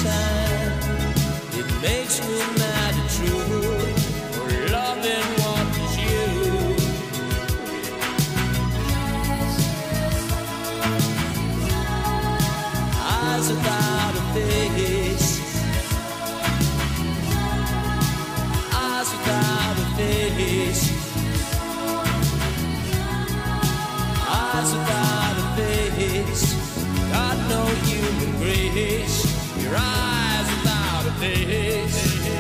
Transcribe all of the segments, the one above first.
time. It makes me mad at you for loving what is you. Eyes without a face, eyes without a face, eyes without a face. Got no human grace. Your eyes without a face.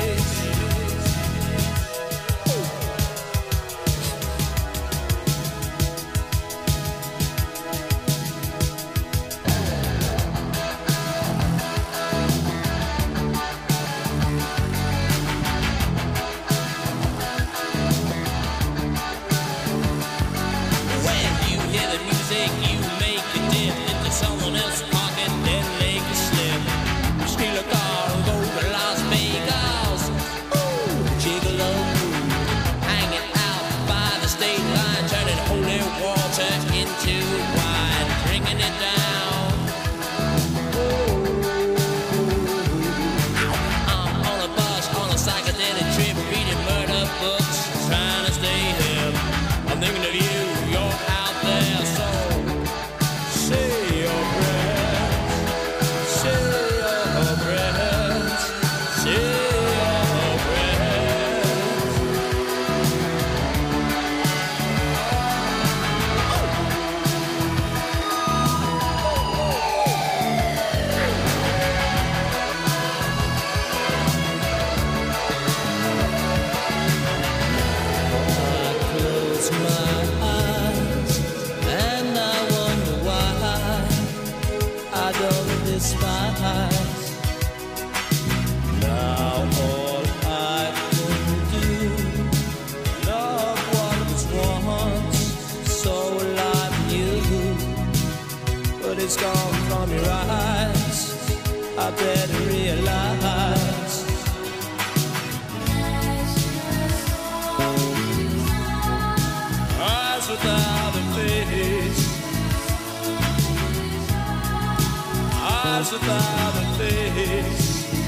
Thinking of you, you're out there, so say your prayers, say your prayers, say your despise. Now all I can do, love what was once so alive in you, but it's gone from your eyes. I better realize. Eyes without a face, eyes without a face,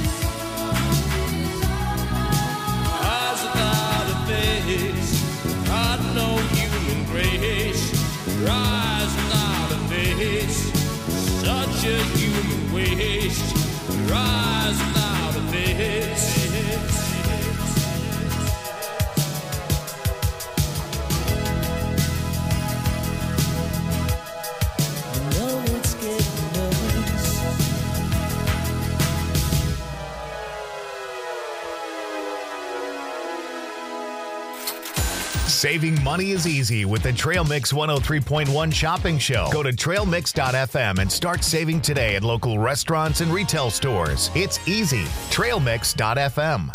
eyes without a face. Got no human grace. Your eyes without a face, such a human waste. Your eyes without a face. Saving money is easy with the Trail Mix 103.1 shopping show. Go to trailmix.fm and start saving today at local restaurants and retail stores. It's easy. Trailmix.fm.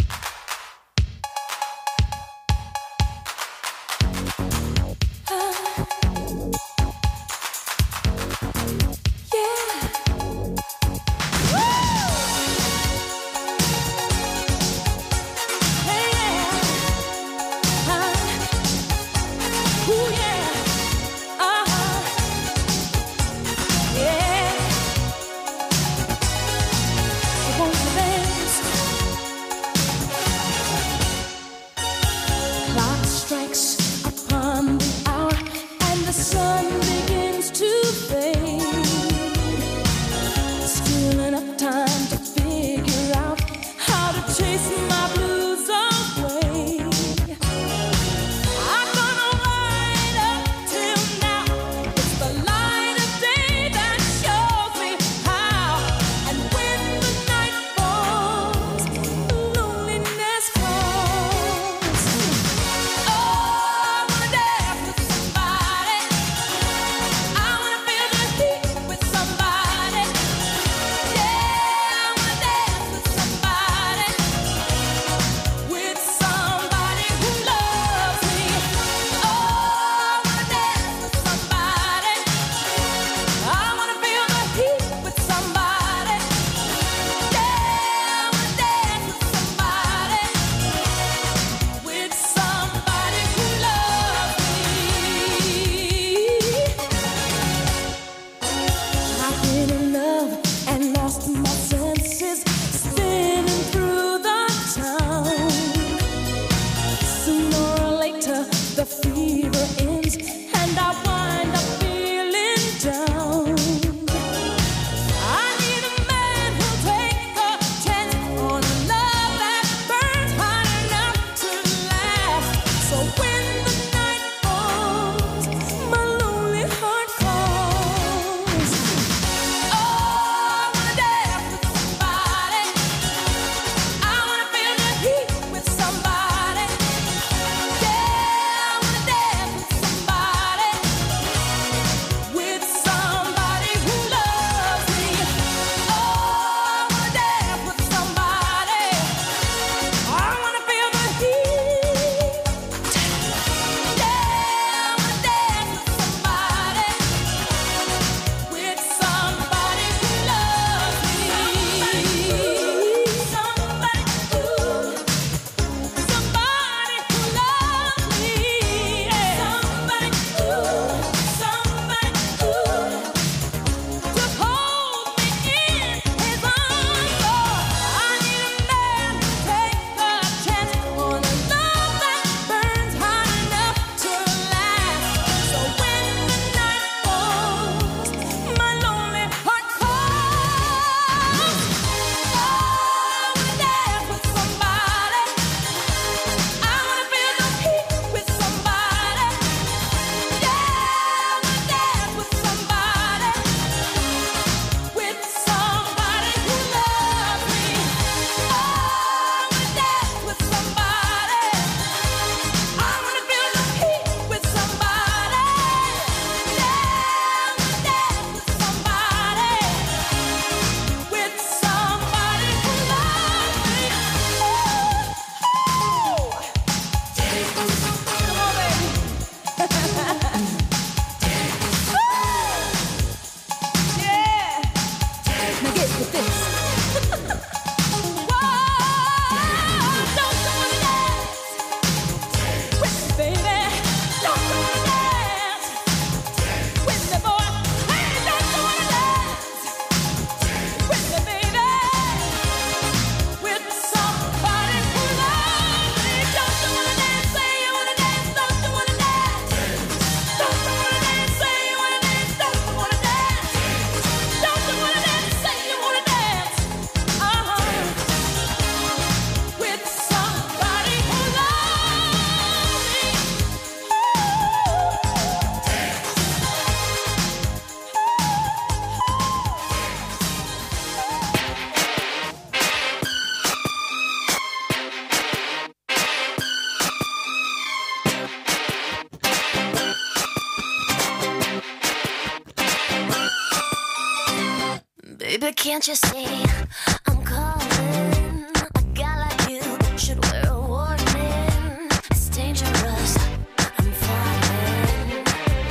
Baby, can't you see I'm calling? A guy like you should wear a warning. It's dangerous, I'm falling.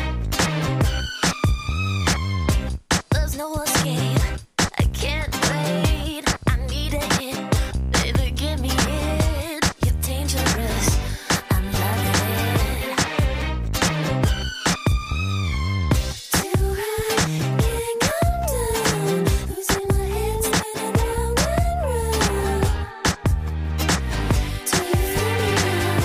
There's no escape, I can't wait. I need a hit, baby, give me it. You're dangerous, I'm loving it. Too high, can't come down. Losing my head, spinning round and round. Do you feel me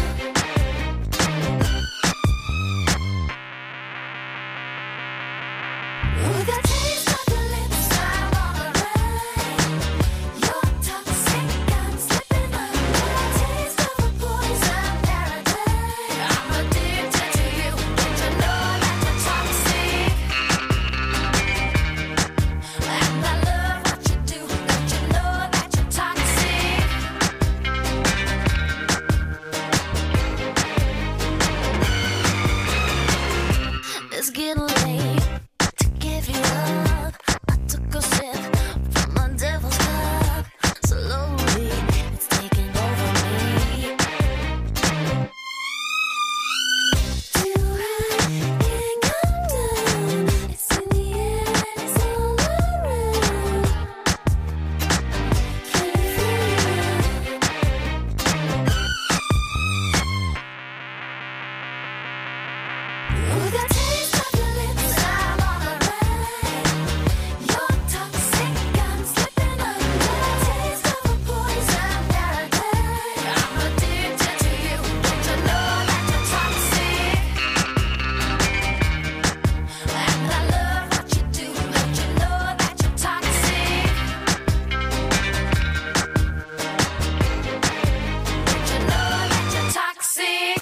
now? With a taste of your lips, I'm on a ride. You're toxic, I'm slipping under. Taste of a poison paradise. I'm addicted to you. Don't you know that you're toxic? And I love what you do. Don't you know that you're toxic? It's getting late to give you up. I took a sip from my devil's cup. Slowly, it's taking over me. Too high, can't come down. It's in the air and it's all around. Can you feel it? With a taste of your lips, I'm on a ride. You're toxic, I'm slipping under. Taste of a poison paradise. I'm addicted to you. Don't you know that you're toxic? And I love what you do. Don't you know that you're toxic? Don't you know that you're toxic?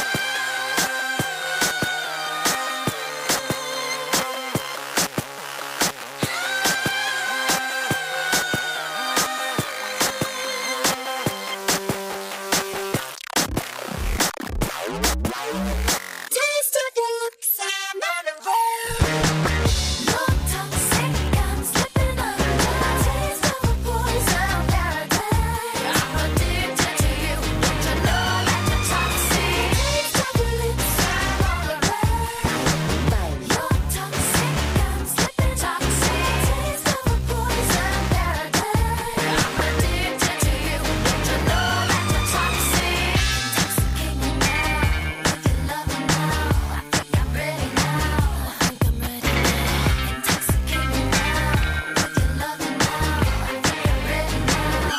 Taste of your lips, I'm on a roll. You're toxic, I'm slipping under. Taste of a poison paradise. I'm addicted to you. Don't you know that you're toxic? Taste of your lips, I'm on a roll. You're toxic, I'm slipping toxic. Taste of a poison paradise. I'm addicted to you. Don't you know that you're toxic? Intoxicate me now with your loving now. I think I'm ready now. I think I'm ready now. Intoxicate me now with your loving now. I think I'm ready now.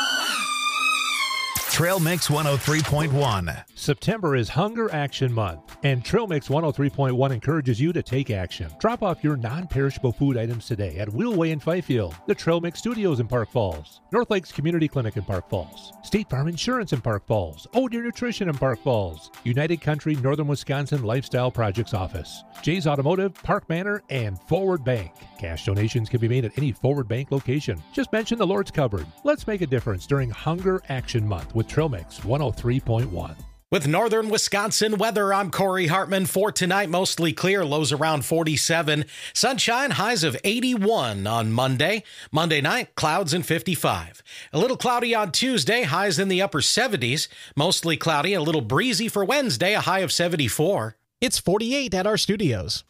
Trail Mix 103.1. September is Hunger Action Month, and Trail Mix 103.1 encourages you to take action. Drop off your non-perishable food items today at Wheelway in Fifield, the Trail Mix Studios in Park Falls, North Lakes Community Clinic in Park Falls, State Farm Insurance in Park Falls, Oh Deer Nutrition in Park Falls, United Country Northern Wisconsin Lifestyle Projects Office, Jay's Automotive, Park Manor, and Forward Bank. Cash donations can be made at any Forward Bank location. Just mention the Lord's Cupboard. Let's make a difference during Hunger Action Month with Trail Mix 103.1. With Northern Wisconsin weather, I'm Corey Hartman. For tonight, mostly clear, lows around 47. Sunshine, highs of 81 on Monday. Monday night, clouds and 55. A little cloudy on Tuesday, highs in the upper 70s. Mostly cloudy, a little breezy for Wednesday, a high of 74. It's 48 at our studios.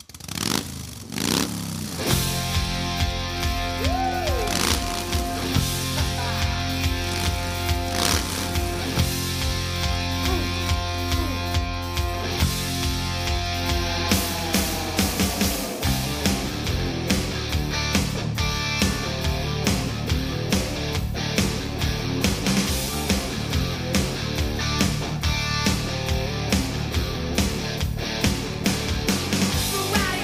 Right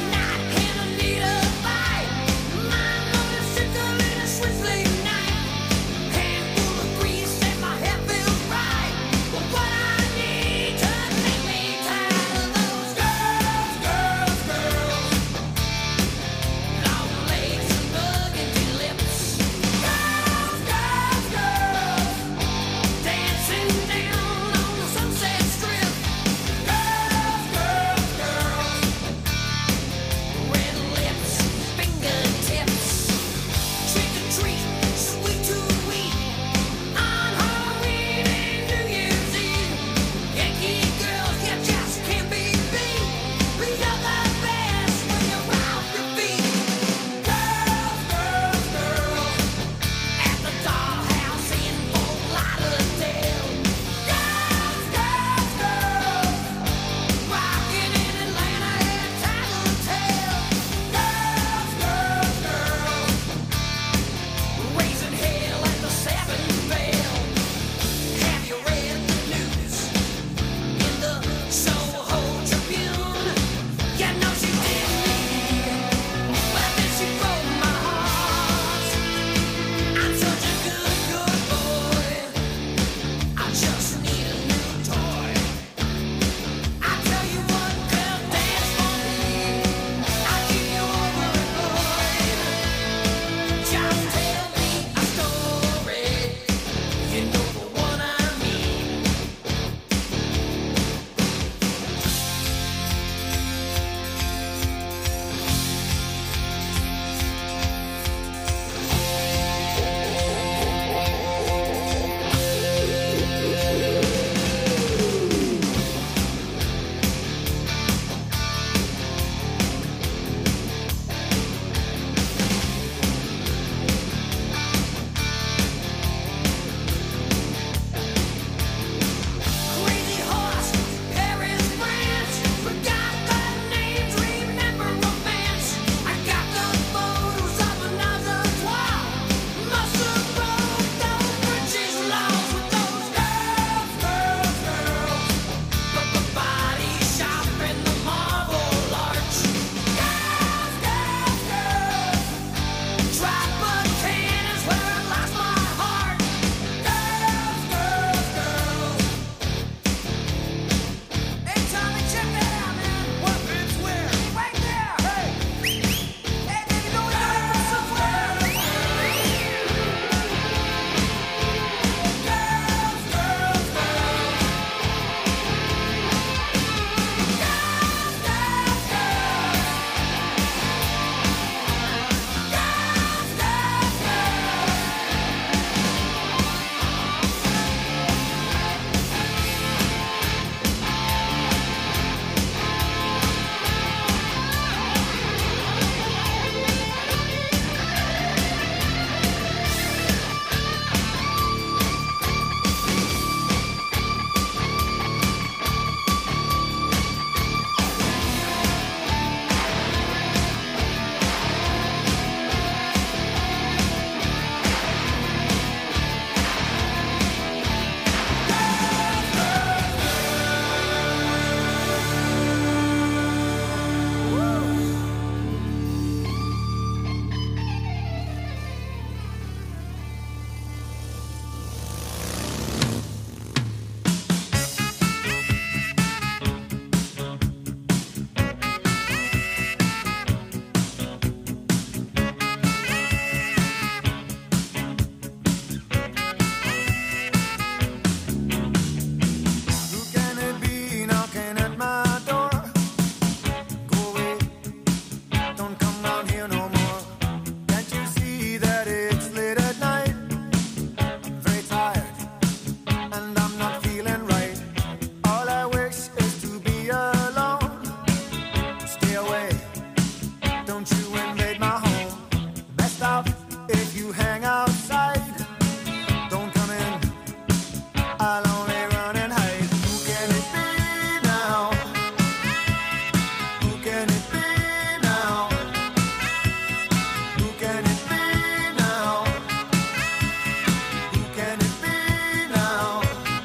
you hang outside. Don't come in, I'll only run and hide. Who can it be now? Who can it be now? Who can it be now? Who can it be now?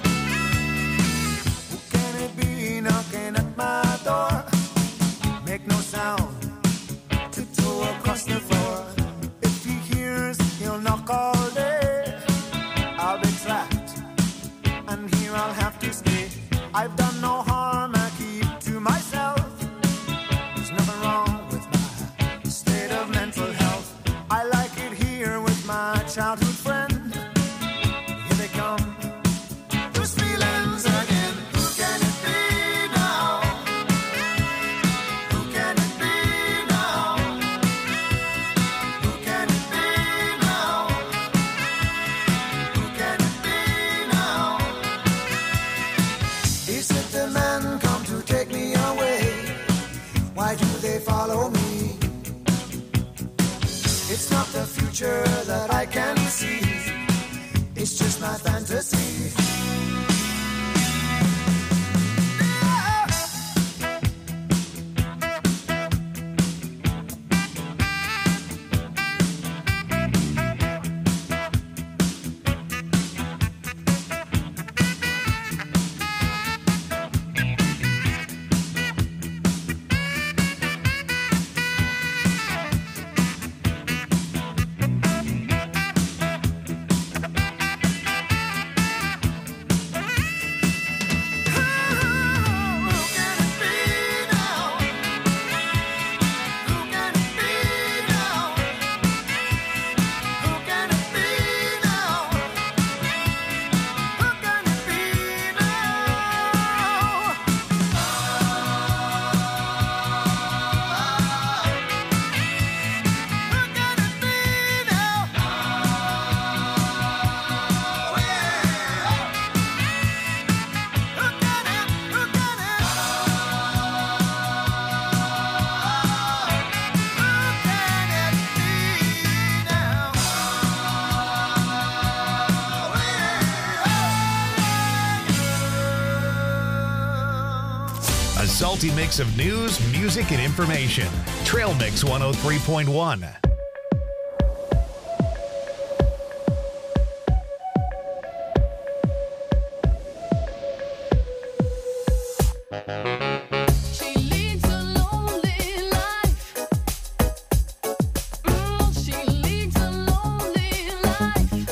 Who can it be knocking at my door? Make no sound, tiptoe across the floor. If he hears, he'll knock all day. I'll be trapped, and here I'll have to stay. I've done no harm, I keep to myself. There's nothing wrong with my state of mental health. I like it here with my childhood friend. Here they come, those feelings again. Who can it be now? Who can it be now? Who can it be now? Who can it be now? Is it the men come to take me away? Why do they follow me? It's not the future that I can see. It's just my fantasy. A salty mix of news, music, and information. Trail Mix 103.1. She leads a lonely life. She leads a lonely life.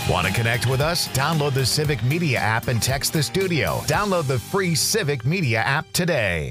Want to connect with us? Download the Civic Media app and text the studio. Download the free Civic Media app today.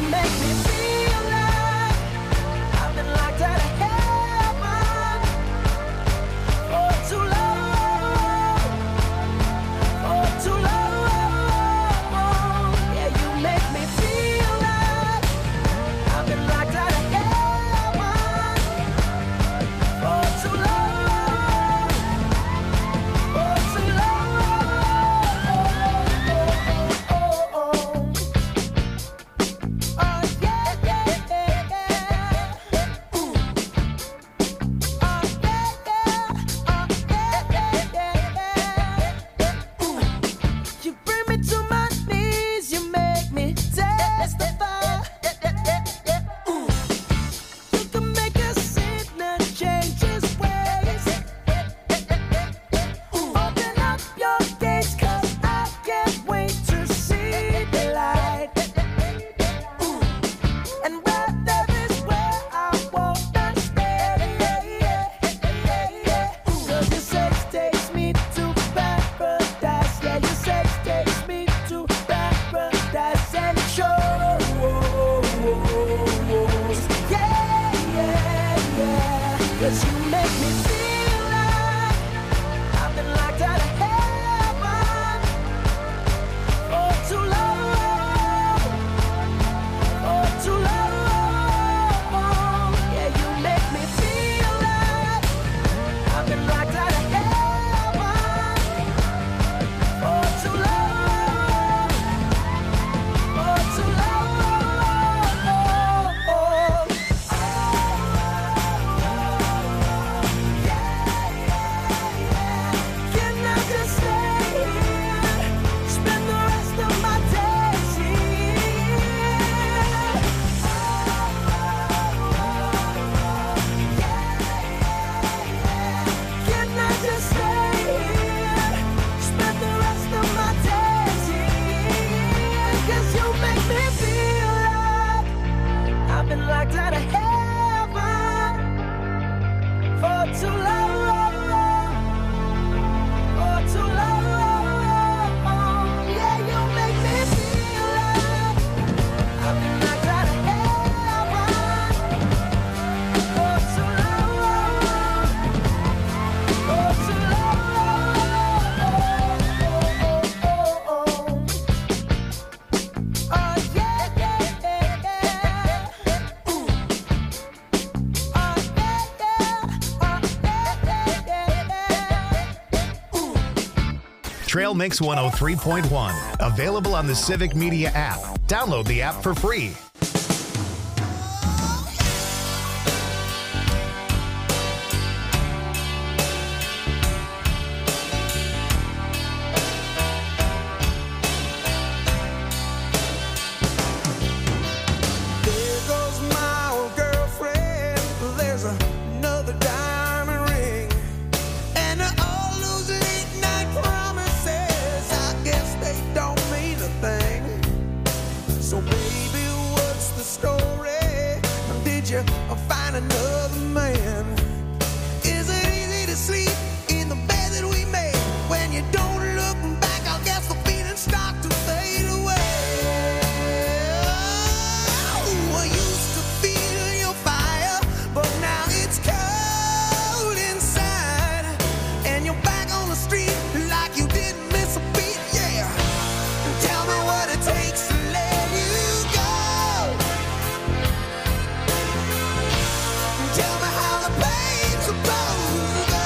make me feel like I've been locked out of heaven for too long, for too long. Yeah, you make me feel like I've been locked out of heaven for too long, for too long. Oh, yeah, yeah, yeah, yeah. Ooh. Oh, yeah, yeah. Oh, yeah, yeah, yeah. Ooh. You bring me to my knees, you make me testify. Ooh. You can make a sinner change his ways. Open up your gates, 'cause I can't wait to see the light. And where there is where I wanna stay. 'Cause your sex takes me to paradise. Yeah, your sex takes me to paradise and it shows. Yeah, yeah, yeah. 'Cause you make me feel like I've been locked out of heaven for too long, for too long. Yeah, you make me feel like I've been locked out of heaven for too long, for too long. Can I just stay here, spend the rest of my days here? Can I just stay here, spend the rest of my days here? 'Cause you make me feel like I've been locked out of heaven for too long, for too long. Yeah, you make me feel like I've been locked out of heaven for too long, for too long. Oh, yeah, yeah, yeah, yeah. Ooh. Oh, yeah, yeah. Oh, yeah, yeah, yeah. Ooh. Trail Mix 103.1. Available on the Civic Media app. Download the app for free. There goes my old girlfriend. There's another diamond ring. And all those late night promises, I guess they don't mean a thing. So baby, what's the story? Did you find another man? Is it easy to sleep in the bed that we made? When you don't look back, I guess the feelings start to fade away. I used to feel your fire, but now it's cold inside. And you're back on the street like you didn't miss a beat, yeah. Tell me what it takes to let you go. Tell me how the pain's supposed to go.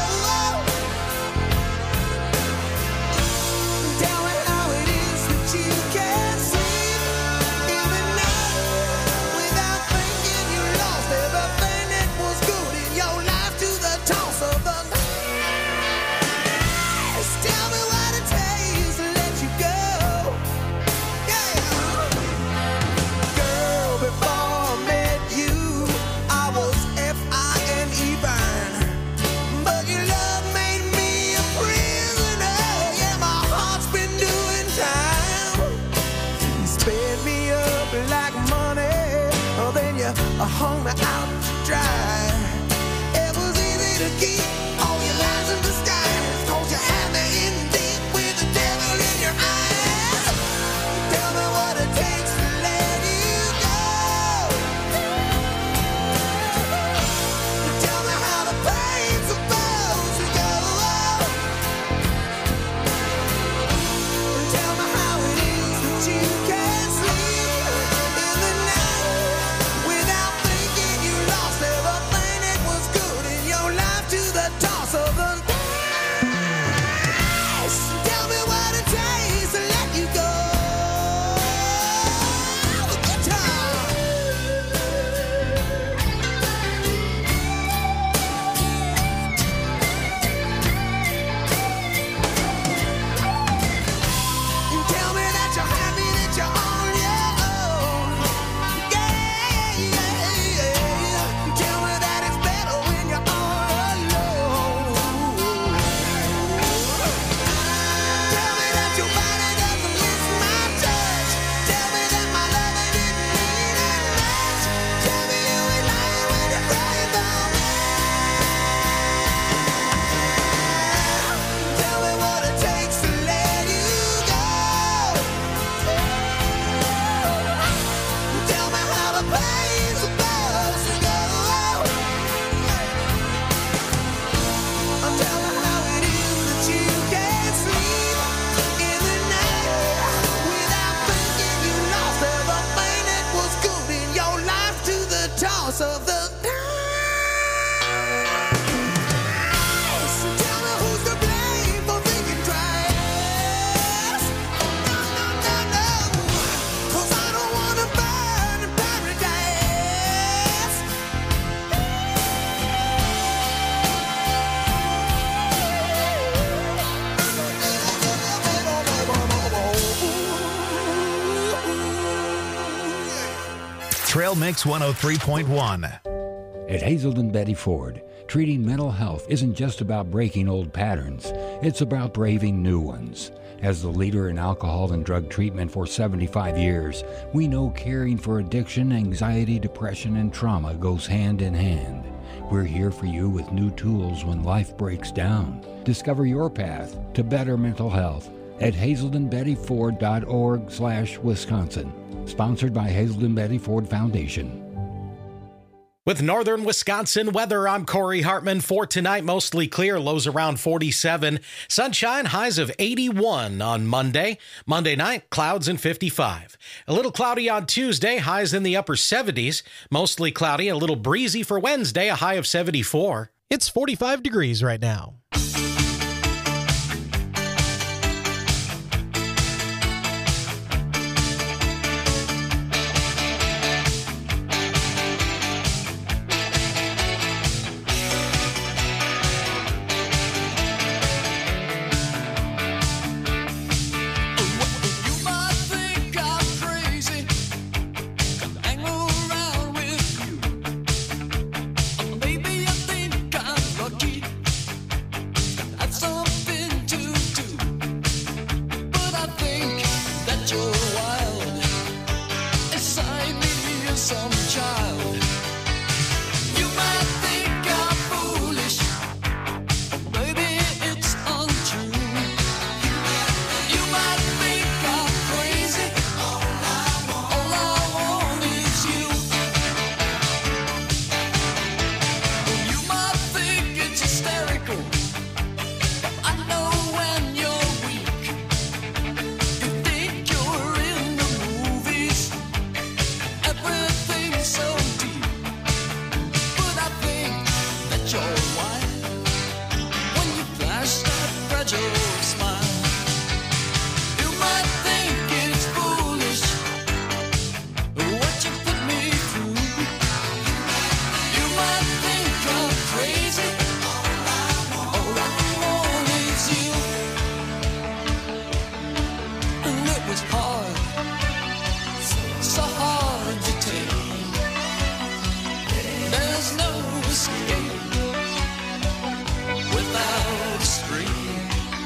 Tell me how it is that you can't sleep every night without thinking you lost everything that was good in your life to the toss of the night. Tell me what it takes to let you go. Yeah. Girl, before I met you, I was F-I-N-E burn. But your love made me a prisoner. Yeah, my heart's been doing time. You sped me up like money, then you hung me out to dry. It was easy to keep all your lies in disguise, 'cause you had me in deep with the devil in your eyes. Tell me what it takes to let you go. pass of the night. So tell me who's to blame for thinking twice. No, no, no, no. 'Cause I don't wanna burn in paradise. Trail Mix 103.1. At Hazelden Betty Ford, treating mental health isn't just about breaking old patterns, it's about braving new ones. As the leader in alcohol and drug treatment for 75 years, we know caring for addiction, anxiety, depression, and trauma goes hand in hand. We're here for you with new tools when life breaks down. Discover your path to better mental health at hazeldenbettyford.org/Wisconsin. Sponsored by Hazelden Betty Ford Foundation. With northern Wisconsin weather, I'm Corey Hartman. For tonight, mostly clear, lows around 47. Sunshine, highs of 81 on Monday. Monday night, clouds and 55. A little cloudy on Tuesday, highs in the upper 70s. Mostly cloudy, a little breezy for Wednesday, a high of 74. It's 45 degrees right now. You might think I'm crazy, hang around with you. Maybe you think I'm lucky, that's something to do. But I think that you're wild, inside me is some child. You might think I'm foolish, maybe it's untrue. You might think I'm crazy. All I want is you. You might think it's hysterical. I know when you're weak. You think you're in the movies. Everything's so deep. But I think that you're wild when you flash that fragile smile. You might think it's foolish what you put me through. You might think I'm crazy. All I want is you. And it was hard, so hard to take. There's no escape without a scream.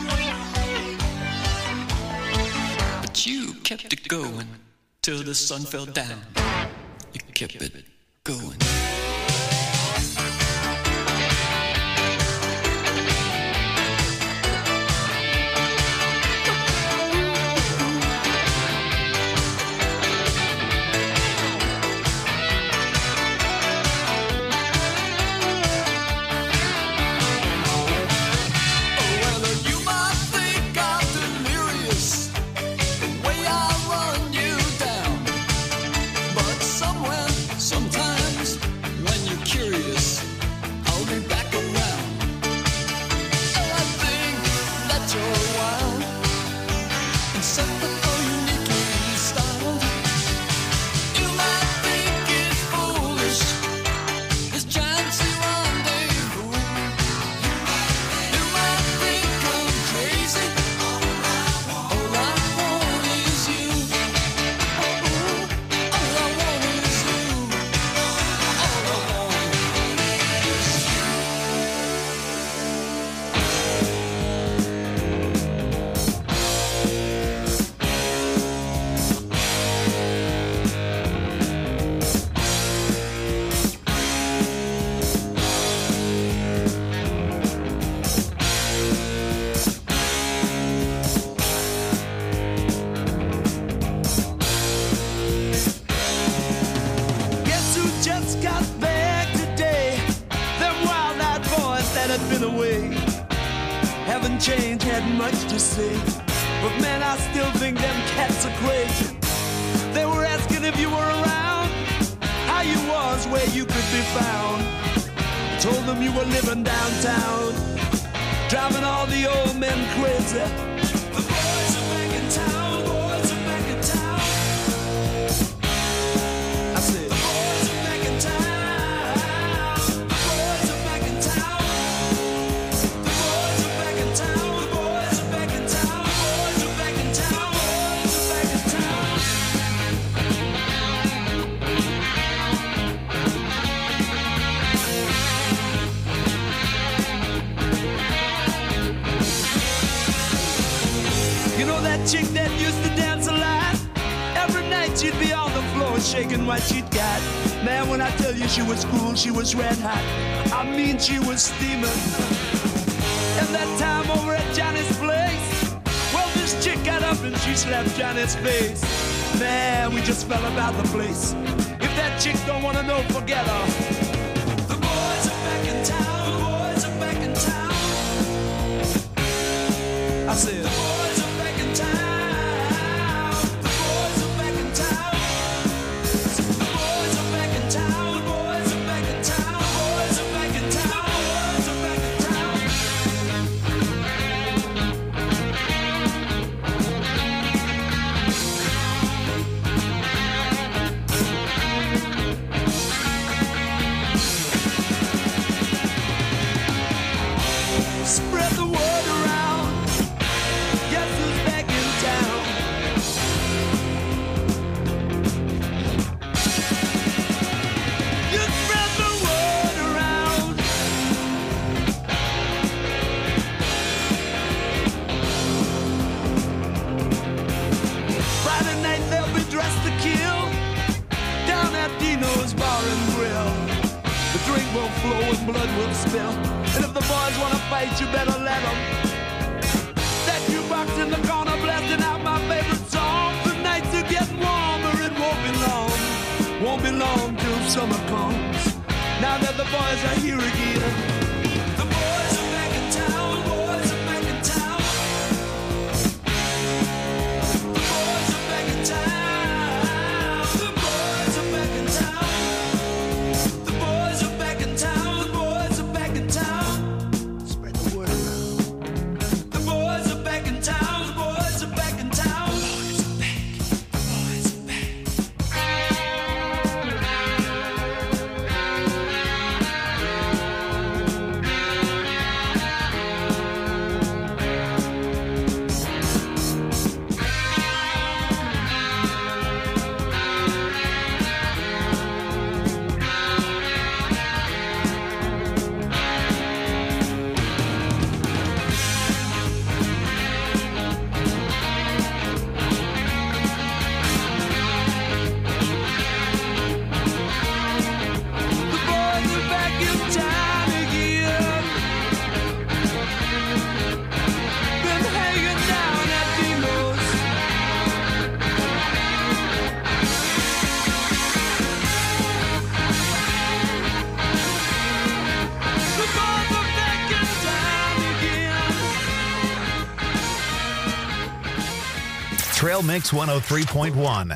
But you kept it going till the sun fell down. You kept it going. Well, you might think I'm delirious, the way I run you down. But somewhere, sometimes, when you're curious, I'll be back around. I think that you're wild, and somehow uniquely styled. You might think it's foolish, this chancy rendezvous. You might think I'm crazy. All I want is you. All I want is you. All I want is you. Guess who just got back today? Them wild-eyed boys that had been away haven't changed, had much to say. But man, I still think them cats are crazy. They were asking if you were around, how you was where you could be found. Told them you were living downtown, driving all the old men crazy. The boys are back in town, boys are back in town. I said, the boys are back in town, the boys are back in town. The boys are back in town, the boys are back in town, the boys are back in town, boys are back in town. You know that chick that used to dance a lot? Every night she'd be on the floor shaking what she'd got. Man, when I tell you she was cool, she was red hot. I mean, she was steaming. And that time over at Johnny's place, well, this chick got up and she slapped Johnny's face. Man, we just fell about the place. If that chick don't wanna know, forget her. The boys are back in town, the boys are back in town. I said, the boys are back in town. The boys are back in town. The boys are back in town. The boys are back in town. The boys are back in town. The boys are back in town. Spread the word around. Guess who's back in town? You spread the word around. Friday night they'll be dressed to kill down at Dino's Bar and Grill. The drink will flow and blood will spill. And if the boys wanna fight, you better let them. That jukebox in the corner blasting out my favorite song. The nights are getting warmer, it won't be long. Won't be long till summer comes. Now that the boys are here again. The boys are back in town, the boys are back in town. The boys are back in town. The boys are back in town. The boys are back in town. The boys are back in town. Spread the word around. The boys are back in town. The boys are back in town. The boys are back. The boys are back. The boys are back in town again. Been hanging down at Dino's. The boys are back in town again. Trail Mix 103.1.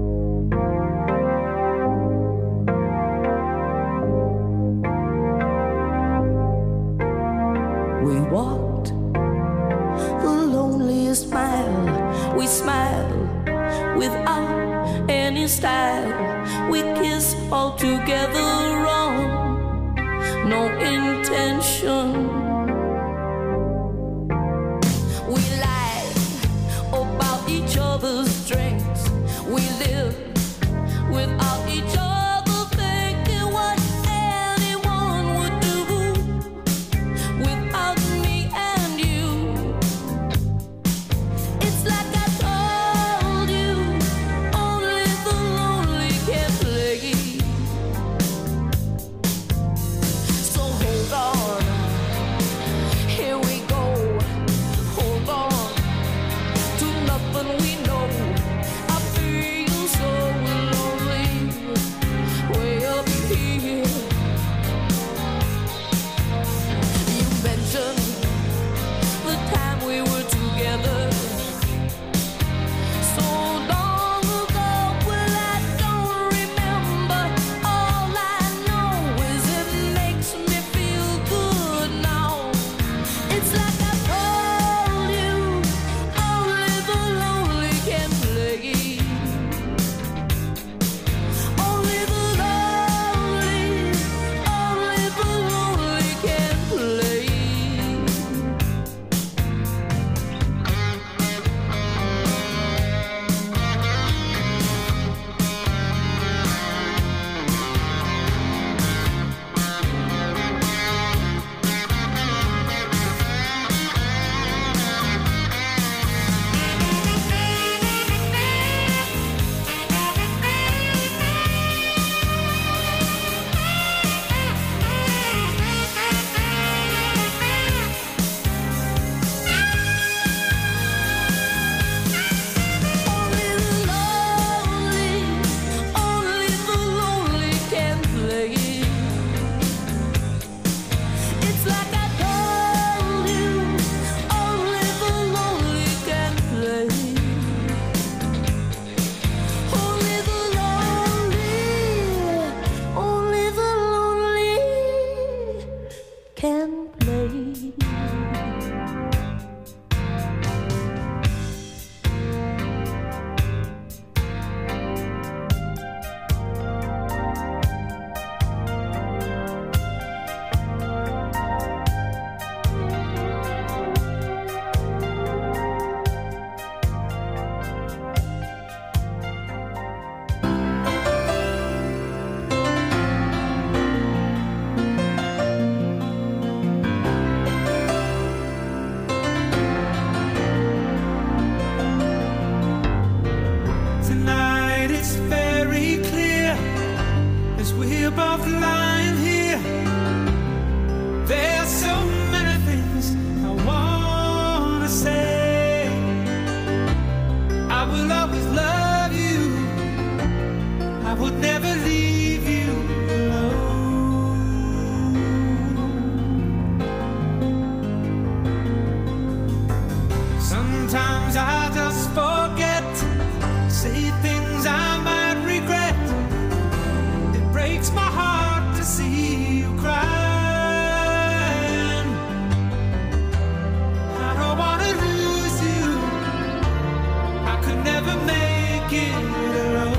We walked the loneliest mile. We smiled without any style. We kissed all together wrong. No intention. We lied about each other's strengths. We lived without each other thinking what anyone would do without me and you. It's like I told you, only the lonely can play. So hold on both lying here. There's so many things I wanna say. I will always love you. I would never leave you alone. Sometimes I just forget, say things I might regret. It breaks my heart to see you crying. I don't wanna lose you. I could never make it alone.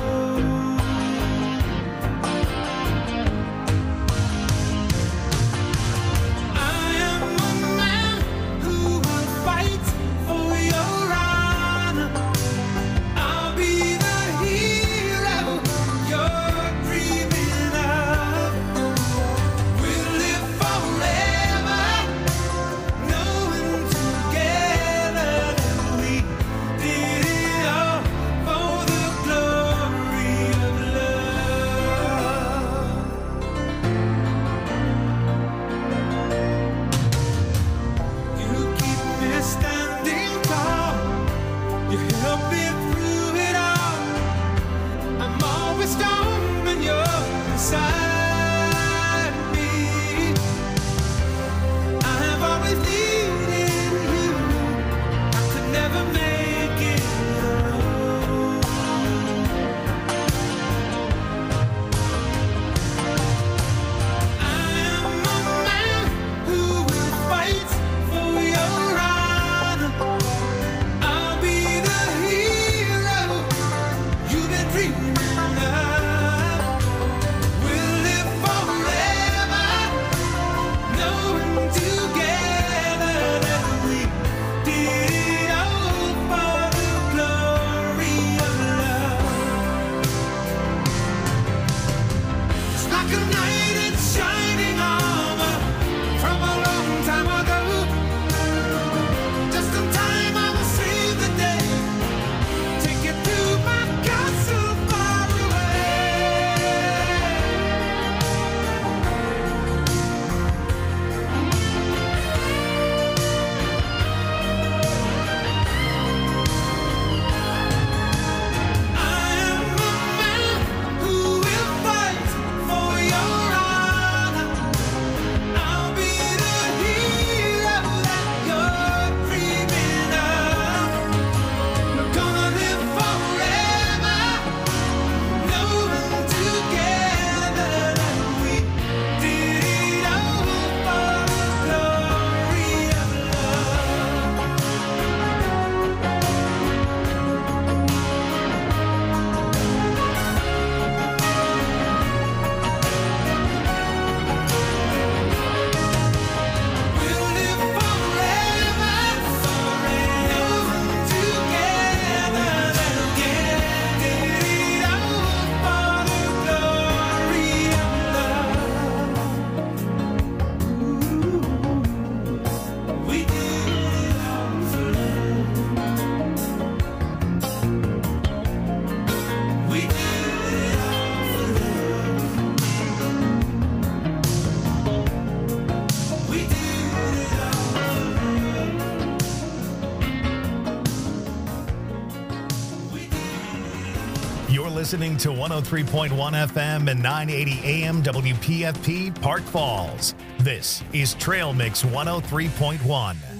Listening to 103.1 FM and 980 AM WPFP Park Falls. This is Trail Mix 103.1.